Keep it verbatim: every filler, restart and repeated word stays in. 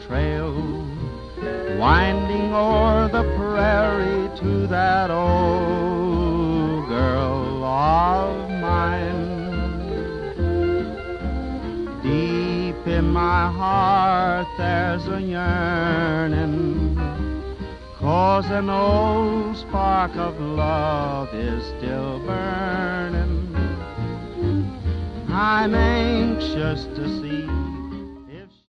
trail winding o'er the prairie to that old girl of mine. Deep in my heart there's a yearning, 'cause an old spark of love is still burning. I'm anxious to see